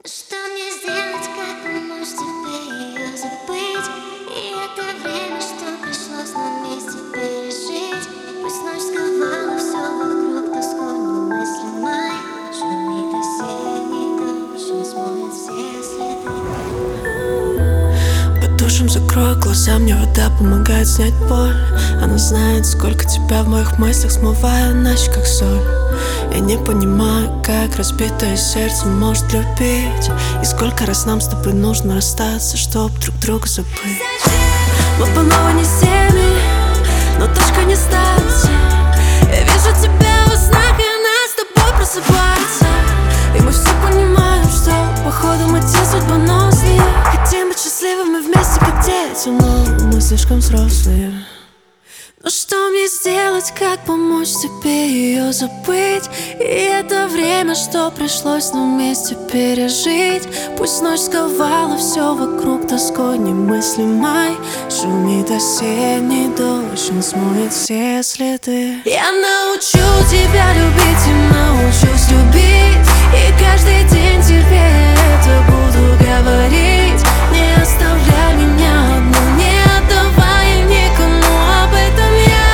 Что мне сделать, как помочь тебе ее забыть? И это время, что пришлось нам вместе пережить. Пусть ночь сковала все вокруг тоской немыслимой. Шумит осенний дождь, он смоет все следы. Под душем закрой глаза, мне вода помогает снять боль. Она знает, сколько тебя в моих мыслях, смывая ночь, как соль. Я не понимаю, как разбитое сердце может любить. И сколько раз нам с тобой нужно расстаться, чтоб друг друга забыть. Мы по новой не семьи, но точка не ставится. Я вижу тебя во снах, и она с тобой просыпается. И мы все понимаем, что походу мы те судьбоносные. Хотим быть счастливыми вместе, как дети, но мы слишком взрослые. Но что мне сделать, как помочь тебе ее забыть? И это время, что пришлось нам вместе пережить. Пусть ночь сковала все вокруг тоской немыслимой. Шумит осенний дождь, он смоет все следы. Я научу тебя любить и научусь любить. И каждый день тебе это буду говорить. Не оставляй меня одну, не отдавай никому об этом.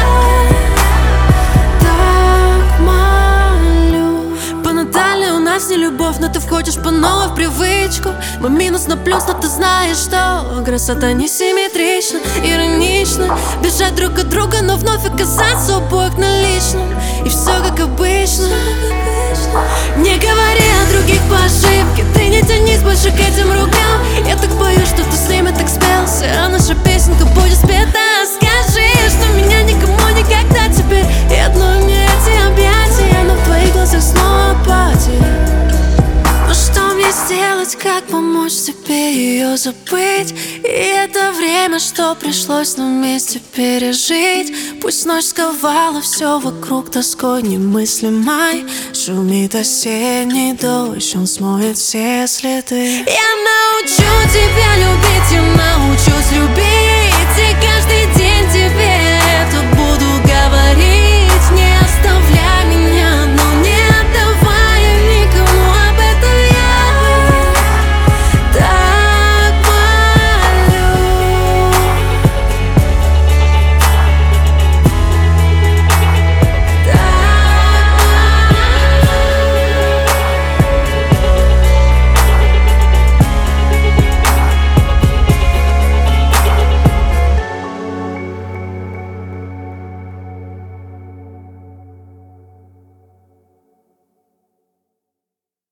Не любовь, но ты входишь по новой в привычку. Мы минус на плюс, но ты знаешь, что красота несимметрична, иронично. Бежать друг от друга, но вновь оказаться обоих на личном. И все как обычно. Не говори о других по ошибке, ты не тянись больше к этим рукам. Я так боюсь, что ты с ними так спелся, а наша песенка будет спета. Скажи, что меня никому никогда теперь. И одной мне эти объятия, но в твоих глазах снова апатия. Но что мне сделать, как помочь тебе ее забыть? И это время, что пришлось нам вместе пережить. Пусть ночь сковала все вокруг тоской немыслимой. Шумит осенний дождь, он смоет все следы. Я научу тебя любить, я научусь любить. И каждый день тебе